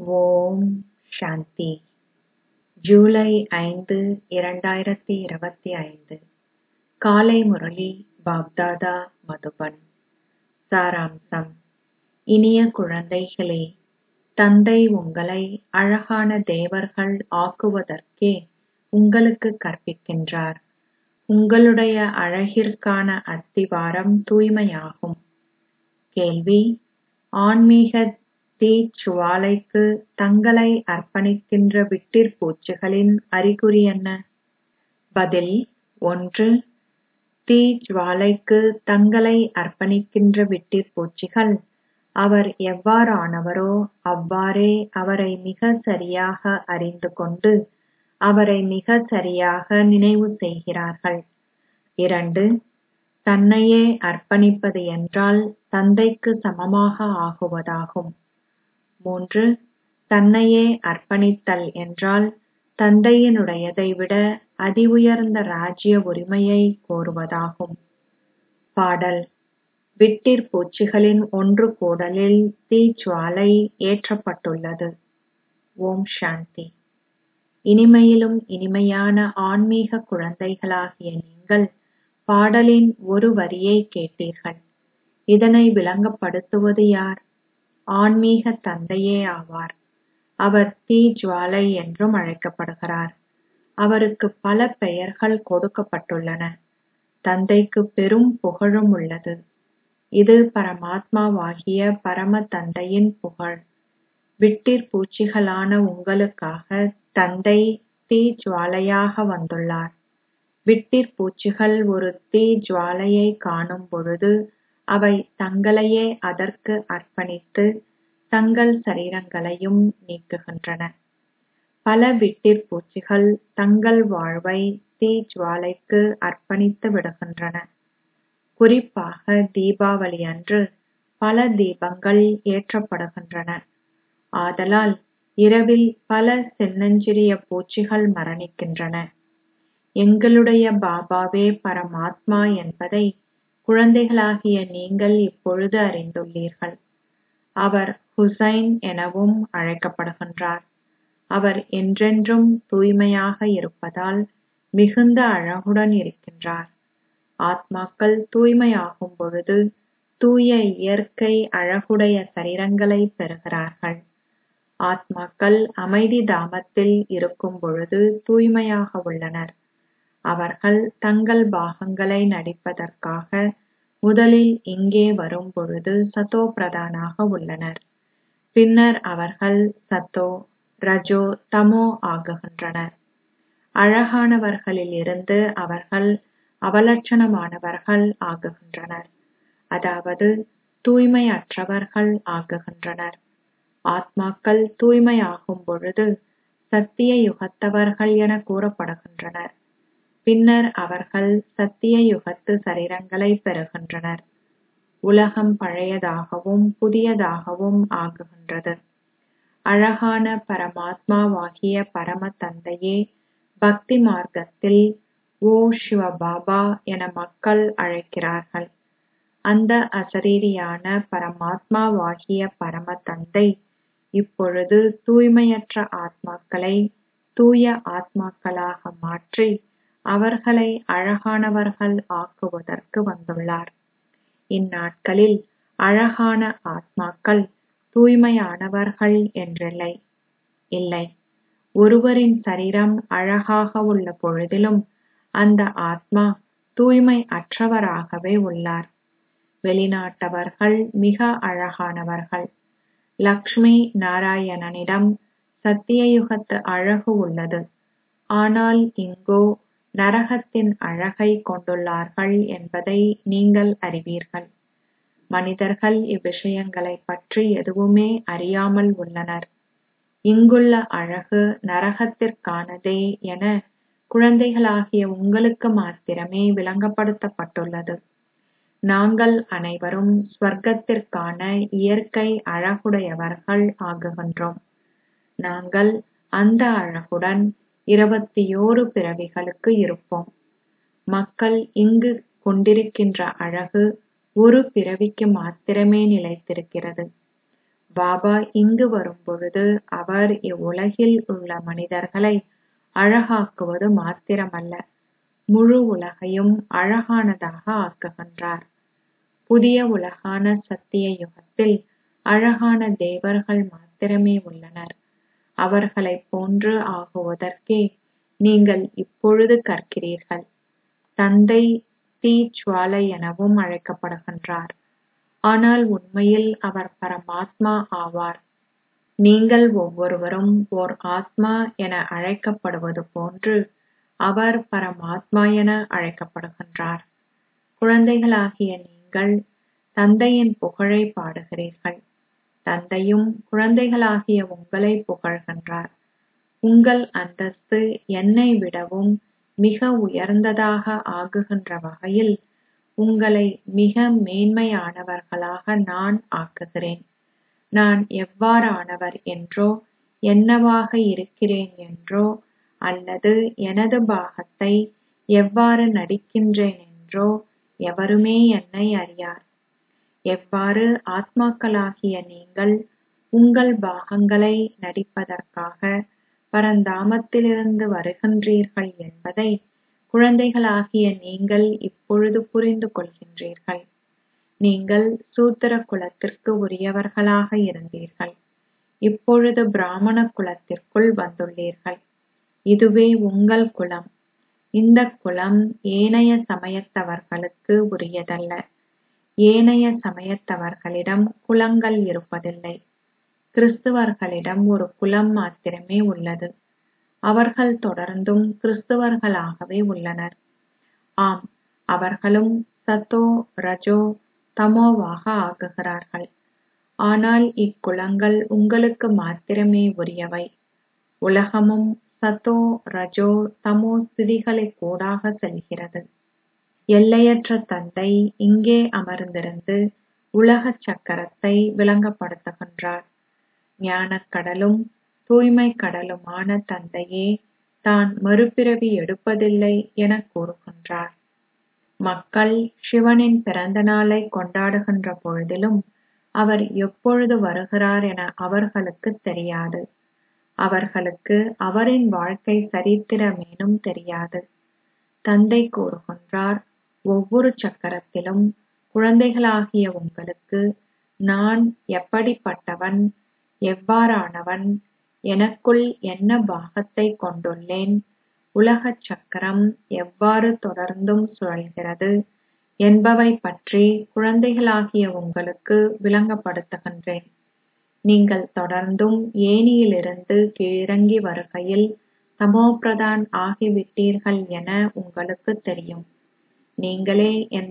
ஓம் சாந்தி. ஜூலை 5, 2025 காலை முரளி பாப்தாதா மதுபன். சாராம்சம். இனிய குழந்தைகளே, தந்தை உங்களை அழகான தேவர்கள் ஆக்குவதற்கே உங்களுக்கு கற்பிக்கின்றார். உங்களுடைய அழகிற்கான அஸ்திவாரம் தூய்மையாகும். கேள்வி: ஆன்மீக தீச்சுவாலைக்கு தங்களை அர்ப்பணிக்கின்ற விட்டிற்பூச்சிகளின் அறிகுறி என்ன? பதில்: 1. தீஜ்வாலைக்கு தங்களை அர்ப்பணிக்கின்ற விட்டிற்பூச்சிகள் அவர் எவ்வாறானவரோ அவ்வாறே அவரை மிக சரியாக அறிந்து கொண்டு அவரை மிக சரியாக நினைவு செய்கிறார்கள். 2. தன்னையே அர்ப்பணிப்பது என்றால் தந்தைக்கு சமமாக ஆகுவதாகும். 3. தன்னையே அர்ப்பணித்தல் என்றால் தந்தையினுடையதை விட அதி உயர்ந்த ராஜ்ய உரிமையை கோருவதாகும். பாடல். விட்டிற்பூச்சிகளின் ஒன்று கூடலில் தீஜ்வாலை ஏற்றப்பட்டுள்ளது. ஓம் சாந்தி. இனிமையிலும் இனிமையான ஆன்மீக குழந்தைகளாகிய நீங்கள் பாடலின் ஒரு வரியை கேட்டீர்கள். இதனை விளங்கப்படுத்துவது யார்? ஆன்மீக தந்தையே ஆவார். அவர் தீஜ்வாலை என்றும் அழைக்கப்படுகிறார். அவருக்கு பல பெயர்கள் கொடுக்கப்பட்டுள்ளன. தந்தைக்கு பெரும் புகழும் உள்ளது. இது பரமாத்மாவாகிய பரம தந்தையின் புகழ். விட்டிற்பூச்சிகளான உங்களுக்காக தந்தை தீஜ்வாலையாக வந்துள்ளார். விட்டிற்பூச்சிகள் ஒரு தீஜ்வாலையை காணும் பொழுது அவை தங்களையே அதற்கு அர்ப்பணித்து தங்கள் சரீரங்களையும் நீக்குகின்றன. பல விட்டிற்பூச்சிகள் தங்கள் வாழ்வை தீஜ்வாலைக்கு அர்ப்பணித்து விடுகின்றன. குறிப்பாக தீபாவளி அன்று பல தீபங்கள் ஏற்றப்படுகின்றன. ஆதலால் இரவில் பல சின்னஞ்சிறிய பூச்சிகள் மரணிக்கின்றன. எங்களுடைய பாபாவே பரமாத்மா என்பதை குழந்தைகளாகிய நீங்கள் இப்பொழுது அறிந்துள்ளீர்கள். அவர் ஹுசைன் எனவும் அழைக்கப்படுகின்றார். அவர் என்றென்றும் தூய்மையாக இருப்பதால் மிகுந்த அழகுடன் இருக்கின்றார். ஆத்மாக்கள் தூய்மையாகும் பொழுது தூய இயற்கை அழகுடைய சரீரங்களை பெறுகிறார்கள். ஆத்மாக்கள் அமைதி தாமத்தில் இருக்கும் பொழுது தூய்மையாக உள்ளனர். அவர்கள் தங்கள் பாகங்களை நடிப்பதற்காக முதலில் இங்கே வரும் பொழுது சதோ பிரதானாக உள்ளனர். பின்னர் அவர்கள் சத்தோ, ரஜோ, தமோ ஆகுகின்றனர். அழகானவர்களில் இருந்து அவர்கள் அவலட்சணமானவர்கள் ஆகுகின்றனர். அதாவது தூய்மையற்றவர்கள் ஆகுகின்றனர். ஆத்மாக்கள் தூய்மையாகும் பொழுது சத்திய யுகத்தவர்கள் என கூறப்படுகின்றனர். பின்னர் அவர்கள் சத்திய யுகத்து சரீரங்களை பெறுகின்றனர். உலகம் பழையதாகவும் புதியதாகவும் ஆகுகின்றது. அழகான பரமாத்மாவாகிய பரம தந்தையே பக்தி மார்க்கத்தில் ஓ சிவபாபா என மக்கள் அழைக்கிறார்கள். அந்த அசரீரியான பரமாத்மாவாகிய பரம தந்தை இப்பொழுது தூய்மையற்ற ஆத்மாக்களை தூய ஆத்மாக்களாக மாற்றி அவர்களை அழகானவர்கள் ஆக்குவதற்கு வந்துள்ளார். இந்நாட்களில் அழகான ஆத்மாக்கள் தூய்மையானவர்கள் என்றில்லை. இல்லை, ஒருவரின் சரீரம் அழகாக உள்ள பொழுதிலும் அந்த ஆத்மா தூய்மை அற்றவராகவே உள்ளார். வெளிநாட்டவர்கள் மிக அழகானவர்கள். லக்ஷ்மி நாராயணனிடம் சத்தியயுகத்து அழகு உள்ளது. ஆனால் இங்கோ நரகத்தின் அழகை கொண்டுள்ளார்கள் என்பதை நீங்கள் அறிவீர்கள். மனிதர்கள் இவ்விஷயங்களைப் பற்றி எதுவுமே அறியாமல் உள்ளனர். இங்குள்ள அழகு நரகத்திற்கானதே என குழந்தைகளாகிய உங்களுக்கு மாத்திரமே விளங்கப்படுத்தப்பட்டுள்ளது. நாங்கள் அனைவரும் ஸ்வர்க்கத்திற்கான இயற்கை அழகுடையவர்கள் ஆகுகின்றோம். நாங்கள் அந்த அழகுடன் 21 பிறவிகளுக்கு இருப்போம். மக்கள் இங்கு கொண்டிருக்கின்ற அழகு ஒரு பிறவிக்கு மாத்திரமே நிலைத்திருக்கிறது. பாபா இங்கு வரும்பொழுது அவர் இவ்வுலகில் உள்ள மனிதர்களை அழகாக்குவது மாத்திரமல்ல, முழு உலகையும் அழகானதாக ஆக்குகின்றார். புதிய உலகான சத்திய யுகத்தில் அழகான தேவர்கள் மாத்திரமே உள்ளனர். அவர்களைப் போன்று ஆகுவதற்கே நீங்கள் இப்பொழுது கற்கிறீர்கள். தந்தை தீஜ்வாலை எனவும் அழைக்கப்படுகின்றார். ஆனால் உண்மையில் அவர் பரமாத்மா ஆவார். நீங்கள் ஒவ்வொருவரும் ஓர் ஆத்மா என அழைக்கப்படுவது போன்று அவர் பரமாத்மா என அழைக்கப்படுகின்றார். குழந்தைகளாகிய நீங்கள் தந்தையின் புகழை பாடுகிறீர்கள். தந்தையும் குழந்தைகளாகிய உங்களை புகழ்கின்றார். உங்கள் அந்தஸ்து என்னை விடவும் மிக உயர்ந்ததாக ஆகுகின்ற வகையில் உங்களை மிக மேன்மையானவர்களாக நான் ஆக்குகிறேன். நான் எவ்வாறானவர் என்றோ, என்னவாக இருக்கிறேன் என்றோ, அல்லது எனது பாகத்தை எவ்வாறு நடிக்கின்றேன் என்றோ எவருமே என்னை அறியார். எவ்வாறு ஆத்மாக்களாகிய நீங்கள் உங்கள் பாகங்களை நடிப்பதற்காக பரந்தாமத்திலிருந்து வருகின்றீர்கள் என்பதை குழந்தைகளாகிய நீங்கள் இப்பொழுது புரிந்து கொள்கின்றீர்கள். நீங்கள் சூத்திர குலத்திற்கு உரியவர்களாக இருந்தீர்கள். இப்பொழுது பிராமண குலத்திற்குள் வந்துள்ளீர்கள். இதுவே உங்கள் குலம். இந்த குலம் ஏனைய சமயத்தவர்களுக்கு உரியதல்ல. ஏனைய சமயத்தவர்களிடம் குலங்கள் இருப்பதில்லை. கிறிஸ்துவர்களிடம் ஒரு குலம் மாத்திரமே உள்ளது. அவர்கள் தொடர்ந்தும் கிறிஸ்துவர்களாகவே உள்ளனர். ஆம், அவர்களும் சத்தோ ரஜோ தமோவாக ஆகுகிறார்கள். ஆனால் இக்குலங்கள் உங்களுக்கு மாத்திரமே உரியவை. உலகமும் சத்தோ ரஜோ தமோ ஸ்திதிகளுக்கூடாக செல்கிறது. எல்லையற்ற தந்தை இங்கே அமர்ந்திருந்து உலகச் சக்கரத்தை விளங்கப்படுத்துகின்றார். ஞானக்கடலும் தூய்மை கடலுமான தந்தையே தான் மறுபிறவி எடுப்பதில்லை என கூறுகின்றார். மக்கள் சிவனின் பிறந்த நாளை கொண்டாடுகின்ற பொழுதிலும் அவர் எப்பொழுது வருகிறார் என அவர்களுக்கு தெரியாது. அவர்களுக்கு அவரின் வாழ்க்கை சரித்திரமேனும் தெரியாது. தந்தை கூறுகின்றார், ஒவ்வொரு சக்கரத்திலும் குழந்தைகளாகிய உங்களுக்கு நான் எப்படிப்பட்டவன், எவ்வாறானவன், எனக்குள் என்ன பாகத்தை கொண்டுள்ளேன், உலகச் சக்கரம் எவ்வாறு தொடர்ந்தும் சுழல்கிறது என்பவை பற்றி குழந்தைகளாகிய உங்களுக்கு விளங்கப்படுத்துகின்றேன். நீங்கள் தொடர்ந்தும் ஏணியிலிருந்து கீழிறங்கி வருகையில் தமோபிரதான் ஆகிவிட்டீர்கள் என உங்களுக்கு தெரியும். நீங்களே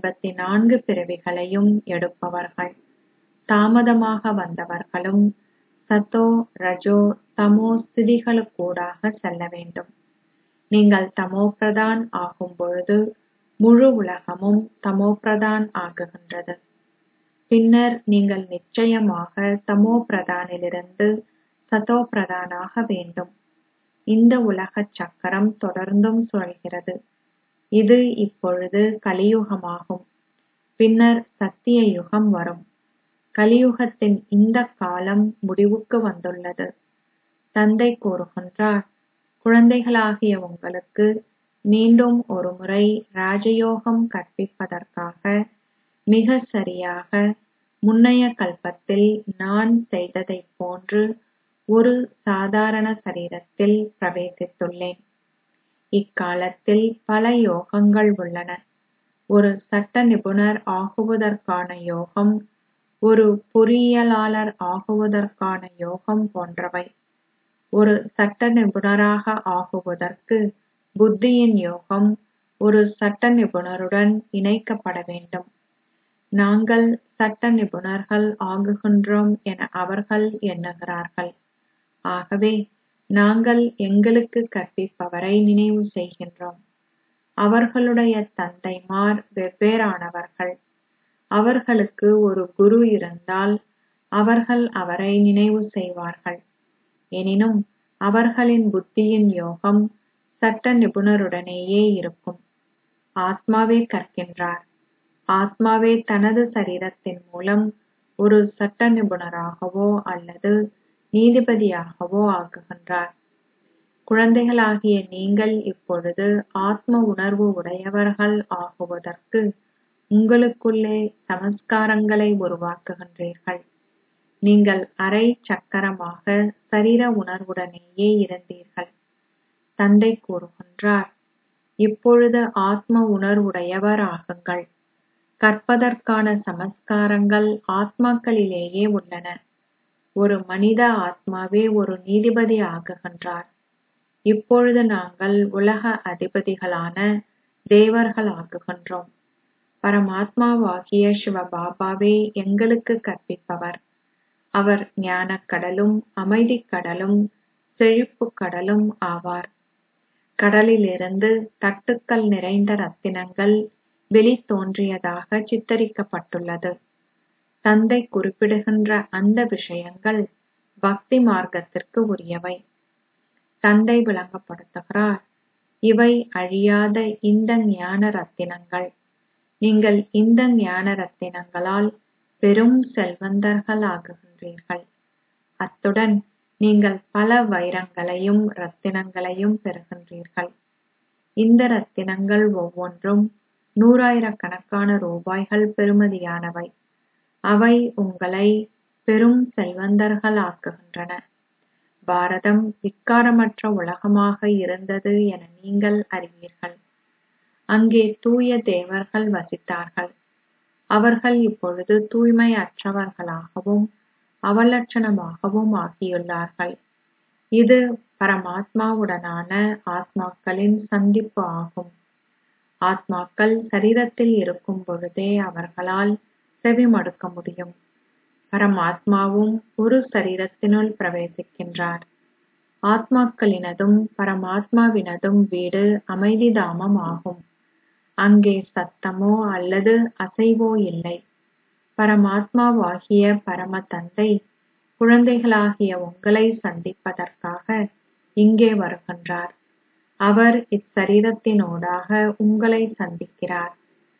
84 பிறவிகளையும் எடுப்பவர்கள். தாமதமாக வந்தவர்களும் சத்தோ ரஜோ தமோ ஸ்திதிகளுக்கூடாக செல்ல வேண்டும். நீங்கள் தமோபிரதான் ஆகும் பொழுது முழு உலகமும் தமோபிரதான் ஆகுகின்றது. பின்னர் நீங்கள் நிச்சயமாக தமோபிரதானிலிருந்து சதோபிரதானாக வேண்டும். இந்த உலகச் சக்கரம் தொடர்ந்தும் சுழல்கிறது. இது இப்பொழுது கலியுகமாகும். பின்னர் சத்திய யுகம் வரும். கலியுகத்தின் இந்த காலம் முடிவுக்கு வந்துள்ளது. தந்தை கூறுகின்றார், குழந்தைகளாகிய உங்களுக்கு மீண்டும் ஒருமுறை ராஜயோகம் கற்பிப்பதற்காக மிக சரியாக முன்னைய கல்பத்தில் நான் செய்ததைப் போன்று ஒரு சாதாரண சரீரத்தில் பிரவேசித்துள்ளேன். இக்காலத்தில் பல யோகங்கள் உள்ளன. ஒரு சட்ட நிபுணர் ஆகுவதற்கான யோகம், ஒரு பொறியியலாளர் ஆகுவதற்கான யோகம் போன்றவை. ஒரு சட்ட நிபுணராக ஆகுவதற்கு புத்தியின் யோகம் ஒரு சட்ட நிபுணருடன் இணைக்கப்பட வேண்டும். நாங்கள் சட்ட நிபுணர்கள் ஆகுகின்றோம் என அவர்கள் எண்ணுகிறார்கள். ஆகவே நாங்கள் எங்களுக்கு கற்பிப்பவரை நினைவு செய்கின்றோம். அவர்களுடைய தந்தைமார் வெவ்வேறானவர்கள். அவர்களுக்கு ஒரு குரு இருந்தால் அவர்கள் அவரை நினைவு செய்வார்கள். எனினும் அவர்களின் புத்தியின் யோகம் சட்ட நிபுணருடனேயே இருக்கும். ஆத்மாவே கற்கின்றார். ஆத்மாவே தனது சரீரத்தின் மூலம் ஒரு சட்ட நிபுணராகவோ அல்லது நீதிபதியாகவோ ஆக்குகின்றார். குழந்தைகளாகிய நீங்கள் இப்பொழுது ஆத்ம உணர்வு உடையவர்கள் ஆகுவதற்கு உங்களுக்குள்ளே சமஸ்காரங்களை உருவாக்குகின்றீர்கள். நீங்கள் அரை சக்கரமாக சரீர உணர்வுடனேயே இருந்தீர்கள். தந்தை கூறுகின்றார், இப்பொழுது ஆத்ம உணர்வுடையவர் ஆகுங்கள். கற்பதற்கான சமஸ்காரங்கள் ஆத்மாக்களிலேயே உள்ளன. ஒரு மனித ஆத்மாவே ஒரு நீதிபதி ஆகுகின்றார். இப்பொழுது நாங்கள் உலக அதிபதிகளான தேவர்கள் ஆகுகின்றோம். பரமாத்மாவாகிய சிவபாபாவே எங்களுக்கு கற்பிப்பவர். அவர் ஞானக் கடலும் அமைதிக் கடலும் செழிப்புக் கடலும் ஆவார். கடலிலிருந்து தட்டுக்கள் நிறைந்த ரத்தினங்கள் வெளித்தோன்றியதாக சித்தரிக்கப்பட்டுள்ளது. தந்தை குறிப்பிடுகின்ற அந்த விஷயங்கள் பக்தி மார்க்கத்திற்கு உரியவை. தந்தை விளங்கப்படுத்துகிறார், இவை அழியாத இந்த ஞான ரத்தினங்கள். நீங்கள் இந்த ஞான ரத்தினங்களால் பெரும் செல்வந்தர்கள் ஆகுகின்றீர்கள். அத்துடன் நீங்கள் பல வைரங்களையும் ரத்தினங்களையும் பெறுகின்றீர்கள். இந்த ரத்தினங்கள் ஒவ்வொன்றும் 100,000கணக்கான ரூபாய்கள் பெறுமதியானவை. அவை உங்களை பெரும் செல்வந்தர்கள் ஆக்குகின்றன. பாரதம் விக்காரமற்ற உலகமாக இருந்தது என நீங்கள் அறிவீர்கள். அங்கே தூய தேவர்கள் வசித்தார்கள். அவர்கள் இப்பொழுது தூய்மையற்றவர்களாகவும் அவலட்சணமாகவும் ஆகியுள்ளார்கள். இது பரமாத்மாவுடனான ஆத்மாக்களின் சந்திப்பு ஆகும். ஆத்மாக்கள் சரீரத்தில் இருக்கும் பொழுதே அவர்களால் செவிமடுக்க முடியும். பரமாத்மாவும் ஒரு சரீரத்தினுள் பிரவேசிக்கின்றார். ஆத்மாக்களினதும் பரமாத்மாவினதும் வீடு அமைதி தாமம் ஆகும். அங்கே சத்தமோ அல்லது அசைவோ இல்லை. பரமாத்மாவாகிய பரம தந்தை குழந்தைகளாகிய உங்களை சந்திப்பதற்காக இங்கே வருகின்றார். அவர் இச்சரீரத்தினூடாக உங்களை சந்திக்கிறார்.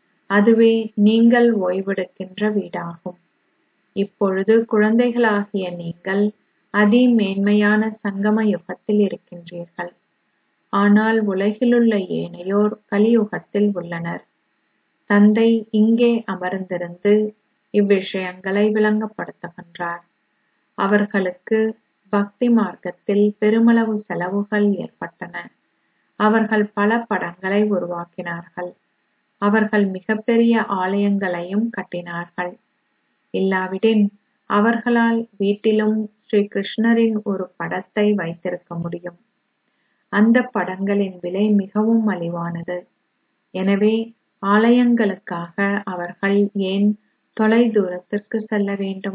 அதுவே நீங்கள் ஓய்வெடுக்கின்ற வீடாகும். இப்பொழுது குழந்தைகளாகிய நீங்கள் அதிமேன்மையான சங்கம யுகத்தில் இருக்கின்றீர்கள். ஆனால் உலகிலுள்ள ஏனையோர் கலியுகத்தில் உள்ளனர். தந்தை இங்கே அமர்ந்திருந்து இவ்விஷயங்களை விளங்கப்படுத்துகின்றார். அவர்களுக்கு பக்தி மார்க்கத்தில் பெருமளவு செலவுகள் ஏற்பட்டன. அவர்கள் பல படங்களை உருவாக்கினார்கள். அவர்கள் மிகப்பெரிய ஆலயங்களையும் கட்டினார்கள். இல்லாவிடின் அவர்களால் வீட்டிலும் ஸ்ரீ கிருஷ்ணரின் ஒரு படத்தை வைத்திருக்க முடியும். அந்த படங்களின் விலை மிகவும் மலிவானது. எனவே ஆலயங்களுக்காக அவர்கள் ஏன் தொலைதூரத்திற்கு செல்ல வேண்டும்?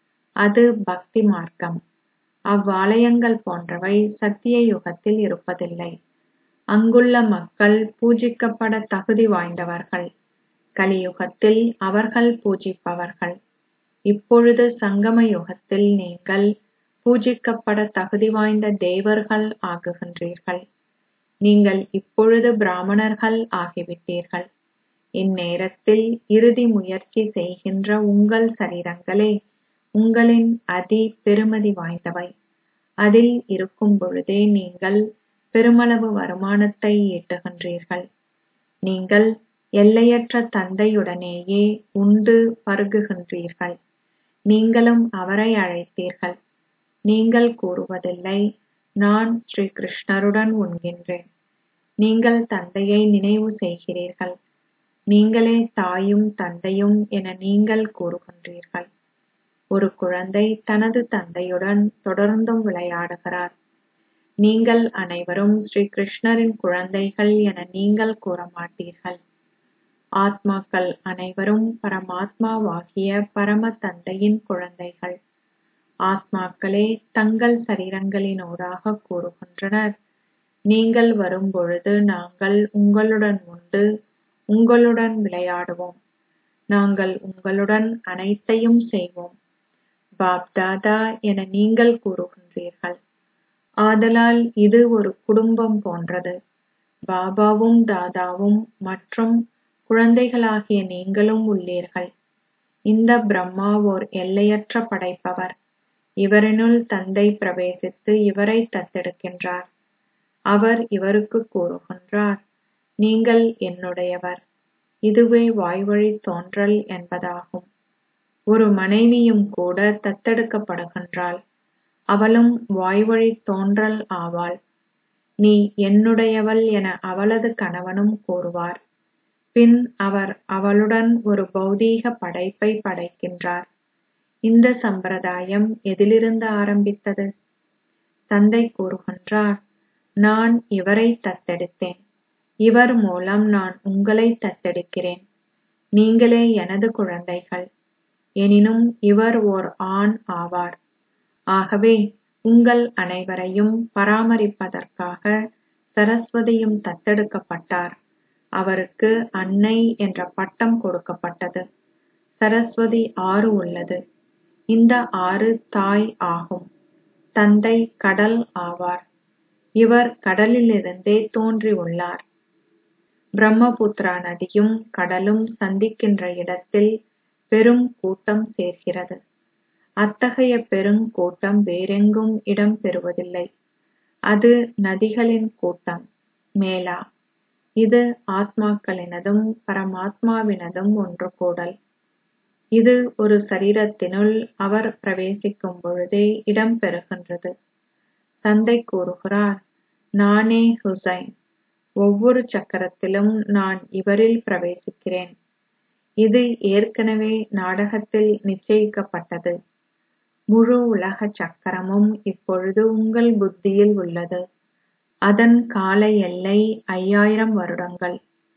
அது பக்தி மார்க்கம். அவ்வாலயங்கள் போன்றவை சத்திய யுகத்தில் இருப்பதில்லை. அங்குள்ள மக்கள் பூஜிக்கப்பட தகுதி வாய்ந்தவர்கள். கலியுகத்தில் அவர்கள் பூஜிப்பவர்கள். இப்பொழுது சங்கம யுகத்தில் நீங்கள் பூஜிக்கப்பட தகுதி வாய்ந்த தேவர்கள் ஆகுகின்றீர்கள். நீங்கள் இப்பொழுது பிராமணர்கள் ஆகிவிட்டீர்கள். இந்நேரத்தில் இறுதி முயற்சி செய்கின்ற உங்கள் சரீரங்களே உங்களின் அதி பெருமதி வாய்ந்தவை. அதில் இருக்கும் பொழுதே நீங்கள் பெருமளவு வருமானத்தை ஈட்டுகின்றீர்கள். நீங்கள் எல்லையற்ற தந்தையுடனேயே உண்டு பருகுகின்றீர்கள். நீங்களும் அவரை அழைத்தீர்கள். நீங்கள் கூறுவதில்லை, நான் ஸ்ரீ கிருஷ்ணருடன் உண்கின்றேன். நீங்கள் தந்தையை நினைவு செய்கிறீர்கள். நீங்களே தாயும் தந்தையும் என நீங்கள் கூறுகின்றீர்கள். ஒரு குழந்தை தனது தந்தையுடன் தொடர்ந்தும் விளையாடுகிறார். நீங்கள் அனைவரும் ஸ்ரீ கிருஷ்ணரின் குழந்தைகள் என நீங்கள் கூற மாட்டீர்கள். ஆத்மாக்கள் அனைவரும் பரமாத்மாவாகிய பரம தந்தையின் குழந்தைகள். ஆத்மாக்களே தங்கள் சரீரங்களினூடாக கூறுகின்றனர், நீங்கள் வரும்பொழுது நாங்கள் உங்களுடன் உண்டு உங்களுடன் விளையாடுவோம். நாங்கள் உங்களுடன் அனைத்தையும் செய்வோம். பாப்தாதா என நீங்கள் கூறுகின்றீர்கள். ஆதலால் இது ஒரு குடும்பம் போன்றது. பாபாவும் தாதாவும் மற்றும் குழந்தைகளாகிய நீங்களும் உள்ளீர்கள். இந்த பிரம்மா ஓர் எல்லையற்ற படைப்பவர். இவரினுள் தந்தை பிரவேசித்து இவரை தத்தெடுக்கின்றார். அவர் இவருக்கு கூறுகின்றார், நீங்கள் என்னுடையவர். இதுவே வாய்வழித் தோன்றல் என்பதாகும். ஒரு மனைவியும் கூட தத்தெடுக்கப்படுகின்றாள். அவளும் வாய்வழித் தோன்றல் ஆவாள். நீ என்னுடையவள் என அவளது கணவனும் கூறுவார். பின் அவர் அவளுடன் ஒரு பௌதீக படைப்பை படைக்கின்றார். இந்த சம்பிரதாயம் எதிலிருந்து ஆரம்பித்தது? தந்தை கூறுகின்றார், நான் இவரை தத்தெடுத்தேன். இவர் மூலம் நான் உங்களை தத்தெடுக்கிறேன். நீங்களே எனது குழந்தைகள். எனினும் இவர் ஓர் ஆண் ஆவார். ஆகவே உங்கள் அனைவரையும் பராமரிப்பதற்காக சரஸ்வதியும் தத்தெடுக்கப்பட்டார். அவருக்கு அன்னை என்ற பட்டம் கொடுக்கப்பட்டது. சரஸ்வதி ஆறு உள்ளது. இந்த ஆறு தாய் ஆகும். தந்தை கடல் ஆவார். இவர் கடலிலிருந்தே தோன்றியுள்ளார். பிரம்மபுத்திரா நதியும் கடலும் சந்திக்கின்ற இடத்தில் பெரும் கூட்டம் சேர்கிறது. அத்தகைய பெருங்கூட்டம் வேறெங்கும் இடம் பெறுவதில்லை. அது நதிகளின் கூட்டம், மேலா. இது ஆத்மாக்களினதும் பரமாத்மாவினதும் ஒன்று கூடல். இது ஒரு சரீரத்தினுள் அவர் பிரவேசிக்கும் பொழுதே இடம் பெறுகின்றது. தந்தை கூறுகிறார், நானே ஹுசைன். ஒவ்வொரு சக்கரத்திலும் நான் இவரில் பிரவேசிக்கிறேன். இது ஏற்கனவே நாடகத்தில் நிச்சயிக்கப்பட்டது. முழு உலக சக்கரமும் இப்பொழுது உங்கள் புத்தியில் உள்ளது. அதன் கால எல்லை 5000 வருடங்கள்.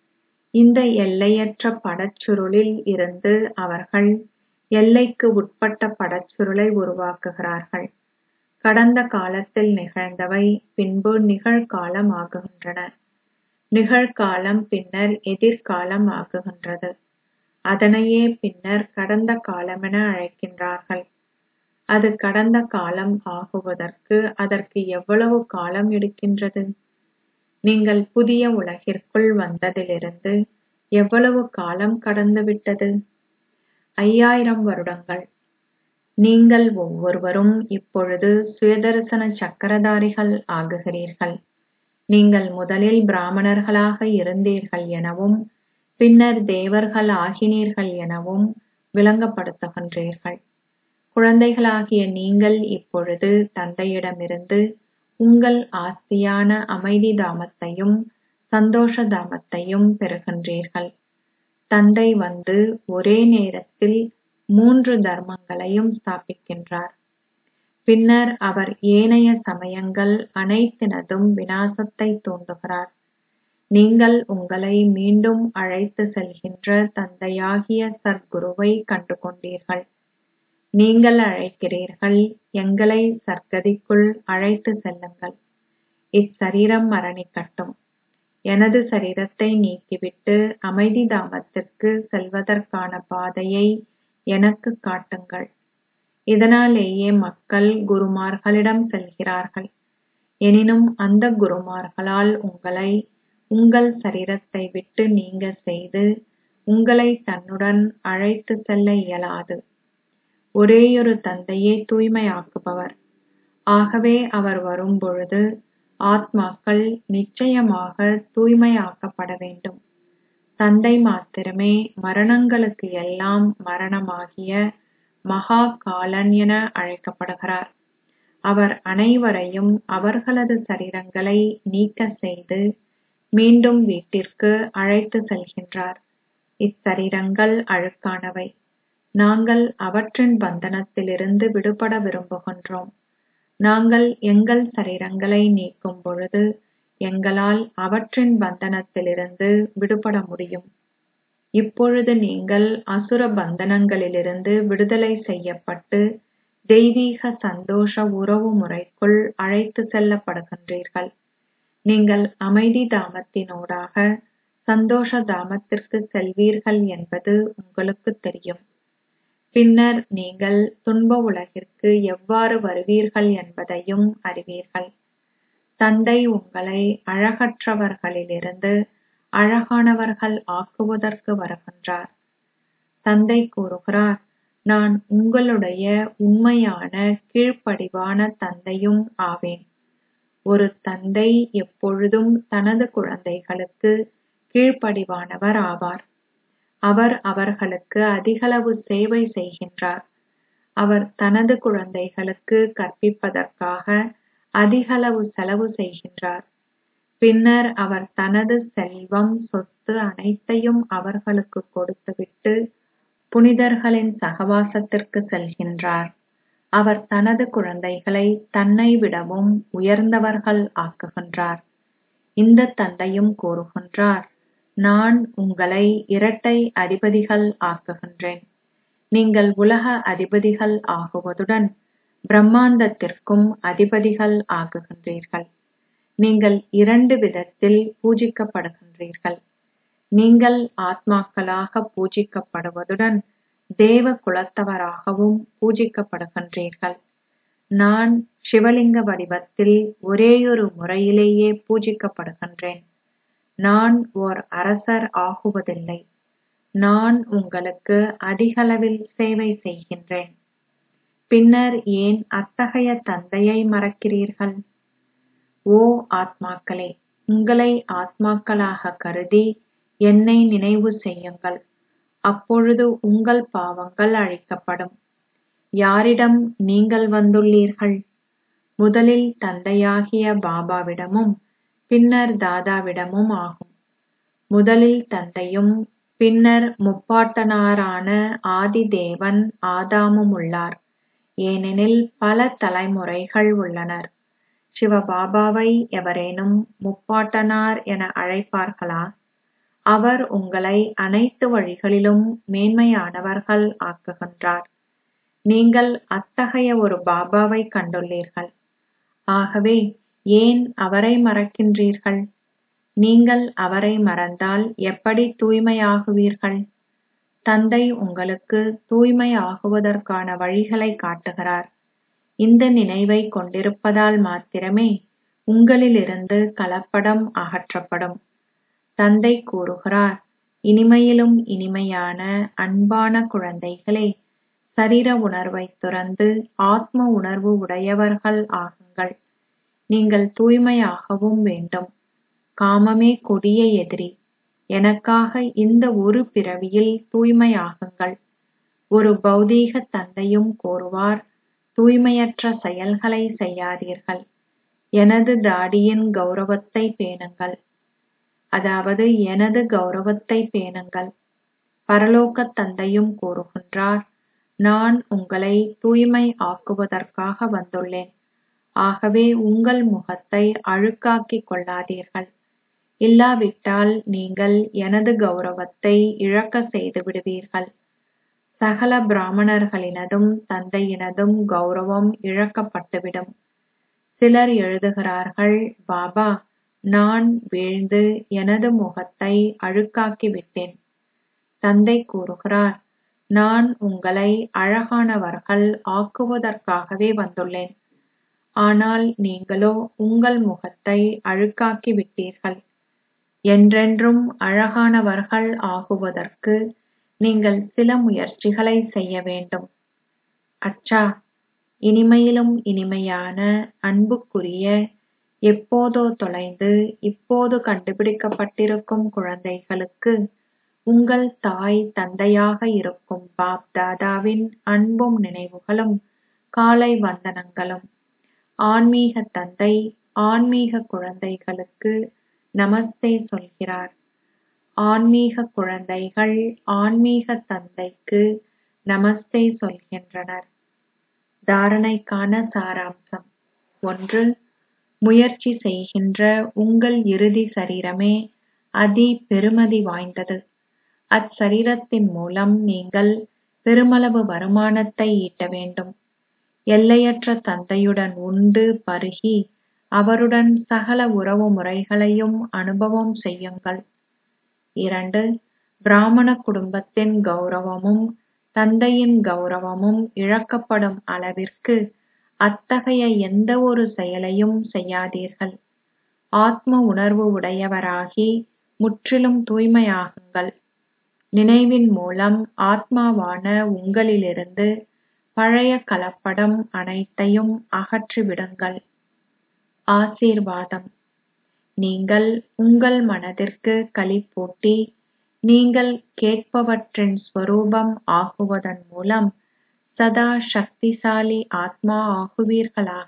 இந்த எல்லையற்ற படச்சுருளில் இருந்து அவர்கள் எல்லைக்கு உட்பட்ட படச்சுருளை உருவாக்குகிறார்கள். கடந்த காலத்தில் நிகழ்ந்தவை பின்பு நிகழ்காலம் ஆகுகின்றன. நிகழ்காலம் பின்னர் எதிர்காலம் ஆகுகின்றது. அதனையே பின்னர் கடந்த காலமென அழைக்கின்றார்கள். அது கடந்த காலம் ஆகுவதற்கு அதற்கு எவ்வளவு காலம் எடுக்கின்றது? நீங்கள் புதிய உலகிற்குள் வந்ததிலிருந்து எவ்வளவு காலம் கடந்துவிட்டது? 5000 வருடங்கள். நீங்கள் ஒவ்வொருவரும் இப்பொழுது சுயதரிசன சக்கரதாரிகள் ஆகுகிறீர்கள். நீங்கள் முதலில் பிராமணர்களாக இருந்தீர்கள் எனவும் பின்னர் தேவர்கள் ஆகினீர்கள் எனவும் விளங்கப்படுத்துகின்றீர்கள். குழந்தைகளாகிய நீங்கள் இப்பொழுது தந்தையிடமிருந்து உங்கள் ஆஸ்தியான அமைதி தாமத்தையும் சந்தோஷ தாமத்தையும் பெறுகின்றீர்கள். தந்தை வந்து ஒரே நேரத்தில் 3 தர்மங்களையும் ஸ்தாபிக்கின்றார். பின்னர் அவர் ஏனைய சமயங்கள் அனைத்தினதும் விநாசத்தை தூண்டுகிறார். நீங்கள் உங்களை மீண்டும் அழைத்து செல்கின்ற தந்தையாகிய சத்குருவை கண்டுகொண்டீர்கள். நீங்கள் அழைக்கிறீர்கள், எங்களை சர்க்கதிக்குள் அழைத்து செல்லுங்கள். இச்சரீரம் மரணிக்கட்டும். எனது சரீரத்தை நீக்கிவிட்டு அமைதி தாமத்திற்கு செல்வதற்கான பாதையை எனக்கு காட்டுங்கள். இதனாலேயே மக்கள் குருமார்களிடம் செல்கிறார்கள். எனினும் அந்த குருமார்களால் உங்களை உங்கள் சரீரத்தை விட்டு நீங்க செய்து உங்களை தன்னுடன் அழைத்து செல்ல இயலாது. ஒரேயொரு தந்தையே தூய்மையாக்குபவர். ஆகவே அவர் வரும்பொழுது ஆத்மாக்கள் நிச்சயமாக தூய்மையாக்கப்பட வேண்டும். தந்தை மாத்திரமே மரணங்களுக்கு எல்லாம் மரணமாகிய மகா காலன் என அழைக்கப்படுகிறார். அவர் அனைவரையும் அவர்களது சரீரங்களை நீக்க செய்து மீண்டும் வீட்டிற்கு அழைத்து செல்கின்றார். இச்சரீரங்கள் அழுக்கானவை. நாங்கள் அவற்றின் பந்தனத்திலிருந்து விடுபட விரும்புகின்றோம். நாங்கள் எங்கள் சரீரங்களை நீக்கும் பொழுது எங்களால் அவற்றின் பந்தனத்திலிருந்து விடுபட முடியும். இப்பொழுது நீங்கள் அசுர பந்தனங்களிலிருந்து விடுதலை செய்யப்பட்டு தெய்வீக சந்தோஷ உறவு முறைக்குள் அழைத்து செல்லப்படுகின்றீர்கள். நீங்கள் அமைதி தாமத்தினூடாக சந்தோஷ தாமத்திற்கு செல்வீர்கள் என்பது உங்களுக்கு தெரியும். பின்னர் நீங்கள் துன்ப உலகிற்கு எவ்வாறு வருவீர்கள் என்பதையும் அறிவீர்கள். தந்தை உங்களை அழகற்றவர்களிலிருந்து அழகானவர்கள் ஆக்குவதற்கு வருகின்றார். தந்தை கூறுகிறார், நான் உங்களுடைய உண்மையான கீழ்ப்படிவான தந்தையும் ஆவேன். ஒரு தந்தை எப்பொழுதும் தனது குழந்தைகளுக்கு கீழ்ப்படிவானவர் ஆவார். அவர் அவர்களுக்கு அதிகளவு சேவை செய்கின்றார். அவர் தனது குழந்தைகளுக்கு கற்பிப்பதற்காக அதிகளவு செலவு செய்கின்றார். பின்னர் அவர் தனது செல்வம், சொத்து அனைத்தையும் அவர்களுக்கு கொடுத்துவிட்டு புனிதர்களின் சகவாசத்திற்கு செல்கின்றார். அவர் தனது குழந்தைகளை தன்னை விடவும் உயர்ந்தவர்கள் ஆக்குகின்றார். இந்த தந்தையும் கூறுகின்றார், நான் உங்களை இரட்டை அதிபதிகள் ஆக்குகின்றேன். நீங்கள் உலக அதிபதிகள் ஆகுவதுடன் பிரம்மாண்டத்திற்கும் அதிபதிகள் ஆகுகின்றீர்கள். நீங்கள் இரண்டு விதத்தில் பூஜிக்கப்படுகின்றீர்கள். நீங்கள் ஆத்மாக்களாக பூஜிக்கப்படுவதுடன் தேவ குலத்தவராகவும் பூஜிக்கப்படுகின்றீர்கள். நான் சிவலிங்க வடிவத்தில் ஒரேயொரு முறையிலேயே பூஜிக்கப்படுகின்றேன். நான் ஓர் அரசர் ஆகுவதில்லை. நான் உங்களுக்கு அதிகளவில் சேவை செய்கின்றேன். பின்னர் ஏன் அத்தகைய தந்தையை மறக்கிறீர்கள்? ஓ ஆத்மாக்களே, உங்களை ஆத்மாக்களாக கருதி என்னை நினைவு செய்யுங்கள். அப்பொழுது உங்கள் பாவங்கள் அழிக்கப்படும். யாரிடம் நீங்கள் வந்துள்ளீர்கள்? முதலில் தந்தையாகிய பாபாவிடமும் பின்னர் தாதாவிடமும் ஆகும். முதலில் தந்தையும் பின்னர் முப்பாட்டனாரான ஆதி தேவன் ஆதாமும் உள்ளார். ஏனெனில் பல தலைமுறைகள் உள்ளனர். சிவபாபாவை எவரேனும் முப்பாட்டனார் என அழைப்பார்களா? அவர் உங்களை அனைத்து வழிகளிலும் மேன்மையானவர்கள் ஆக்குகின்றார். நீங்கள் அத்தகைய ஒரு பாபாவை கண்டுள்ளீர்கள். ஆகவே ஏன் அவரை மறக்கின்றீர்கள்? நீங்கள் அவரை மறந்தால் எப்படி தூய்மையாகுவீர்கள்? தந்தை உங்களுக்கு தூய்மை ஆகுவதற்கான வழிகளை காட்டுகிறார். இந்த நினைவை கொண்டிருப்பதால் மாத்திரமே உங்களிலிருந்து கலப்படம் அகற்றப்படும். தந்தை கூறுகிறார், இனிமையிலும் இனிமையான அன்பான குழந்தைகளே, சரீர உணர்வை துறந்து ஆத்ம உணர்வு உடையவர்கள் ஆகுங்கள். நீங்கள் தூய்மையாகவும் வேண்டும். காமமே கொடிய எதிரி. எனக்காக இந்த ஒரு பிறவியில் தூய்மையாகுங்கள். ஒரு பௌதீக தந்தையும் கூறுவார், தூய்மையற்ற செயல்களை செய்யாதீர்கள். எனது தாடியின் கௌரவத்தை பேணுங்கள். அதாவது எனது கௌரவத்தை பேணுங்கள். பரலோக தந்தையும் கூறுகின்றார், நான் உங்களை தூய்மை ஆக்குவதற்காக வந்துள்ளேன். ஆகவே உங்கள் முகத்தை அழுக்காக்கிக் கொள்ளாதீர்கள். இல்லாவிட்டால் நீங்கள் எனது கௌரவத்தை இழக்க செய்து விடுவீர்கள். சகல பிராமணர்களினதும் தந்தையினதும் கௌரவம் இழக்கப்பட்டுவிடும். சிலர் எழுதுகிறார்கள், பாபா, நான் வீழ்ந்து எனது முகத்தை அழுக்காக்கி விட்டேன். தந்தை கூறுகிறார், நான் உங்களை அழகானவர்கள் ஆக்குவதற்காகவே வந்துள்ளேன். ஆனால் நீங்களோ உங்கள் முகத்தை அழுக்காக்கி விட்டீர்கள். என்றென்றும் அழகானவர்கள் ஆகுவதற்கு நீங்கள் சில முயற்சிகளை செய்ய வேண்டும். அச்சா, இனிமையிலும் இனிமையான அன்புக்குரிய, எப்போதோ தொலைந்து இப்போது கண்டுபிடிக்கப்பட்டிருக்கும் குழந்தைகளுக்கு உங்கள் தாய் தந்தையாக இருக்கும் பாப் தாதாவின் அன்பும் நினைவுகளும் காலை வந்தனங்களும். ஆன்மீக தந்தை ஆன்மீக குழந்தைகளுக்கு நமஸ்தே சொல்கிறார். ஆன்மீக குழந்தைகள் ஆன்மீக தந்தைக்கு நமஸ்தே சொல்கின்றனர். தாரணைக்கான சாராம்சம். 1. முயற்சி செய்கின்ற உங்கள் இறுதி சரீரமே அதி பெருமதி வாய்ந்தது. அச்சரீரத்தின் மூலம் நீங்கள் பெருமளவு வருமானத்தை ஈட்ட வேண்டும். எல்லையற்ற தந்தையுடன் உண்டு பருகி அவருடன் சகல உறவு முறைகளையும் அனுபவம் செய்யுங்கள். 2. பிராமண குடும்பத்தின் கௌரவமும் தந்தையின் கௌரவமும் இழக்கப்படும் அளவிற்கு அத்தகைய எந்த ஒரு செயலையும் செய்யாதீர்கள். ஆத்ம உணர்வு உடையவராகி முற்றிலும் தூய்மையாகுங்கள். நினைவின் மூலம் ஆத்மாவான உங்களிலிருந்து பழைய கலப்படம் அனைத்தையும் அகற்றிவிடுங்கள். ஆசீர்வாதம். நீங்கள் உங்கள் மனதிற்கு களிப்பூட்டி நீங்கள் கேட்பவற்றின் ஸ்வரூபம் ஆகுவதன் மூலம் சதா சக்திசாலி ஆத்மா ஆகுவீர்களாக.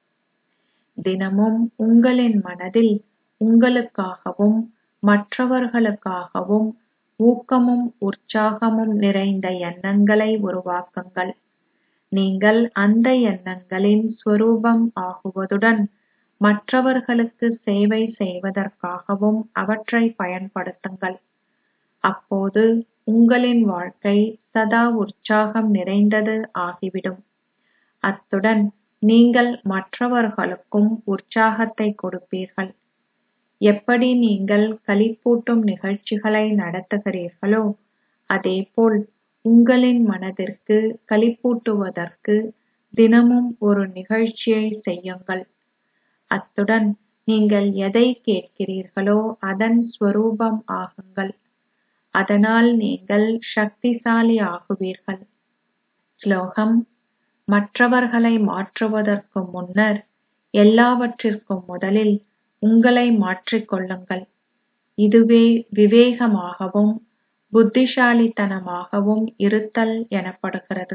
தினமும் உங்களின் மனதில் உங்களுக்காகவும் மற்றவர்களுக்காகவும் ஊக்கமும் உற்சாகமும் நிறைந்த எண்ணங்களை உருவாக்குங்கள். நீங்கள் அந்த எண்ணங்களின் ஸ்வரூபம் ஆகுவதுடன் மற்றவர்களுக்கு சேவை செய்வதற்காகவும் அவற்றை பயன்படுத்துங்கள். அப்போது உங்களின் வாழ்க்கை சதா உற்சாகம் நிறைந்தது ஆகிவிடும். அத்துடன் நீங்கள் மற்றவர்களுக்கும் உற்சாகத்தை கொடுப்பீர்கள். எப்படி நீங்கள் களிப்பூட்டும் நிகழ்ச்சிகளை நடத்துகிறீர்களோ அதேபோல் உங்களின் மனதிற்கு களிப்பூட்டுவதற்கு தினமும் ஒரு நிகழ்ச்சியை செய்யுங்கள். அத்துடன் நீங்கள் எதை கேட்கிறீர்களோ அதன் ஸ்வரூபம் ஆகுங்கள். அதனால் நீங்கள் சக்திசாலி ஆகுவீர்கள். ஸ்லோகம். மற்றவர்களை மாற்றுவதற்கு முன்னர் எல்லாவற்றிற்கும் முதலில் உங்களை மாற்றிக்கொள்ளுங்கள். இதுவே விவேகமாகவும் புத்திசாலித்தனமாகவும் இருத்தல் எனப்படுகிறது.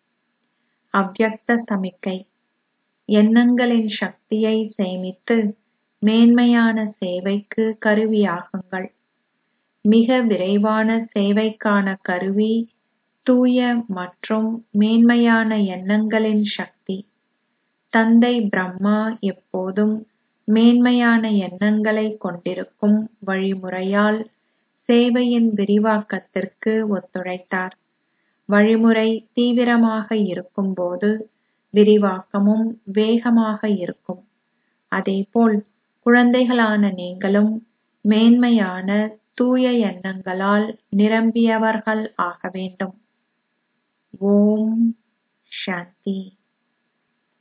அவ்யக்த சமிக்கை. எண்ணங்களின் சக்தியை சேமித்து மேன்மையான சேவைக்கு கருவியாகுங்கள். மிக விரைவான சேவைக்கான கருவி தூய மற்றும் மேன்மையான எண்ணங்களின் சக்தி. தந்தை பிரம்மா எப்போதும் மேன்மையான எண்ணங்களை கொண்டிருக்கும் வழிமுறையால் சேவையின் விரிவாக்கத்திற்கு ஒத்துழைத்தார். வழிமுறை தீவிரமாக இருக்கும்போது விரிவாக்கமும் வேகமாக இருக்கும். அதேபோல் குழந்தைகளான நீங்களும் மேன்மையான தூய எண்ணங்களால் நிரம்பியவர்கள் ஆக வேண்டும். ஓம் சாந்தி.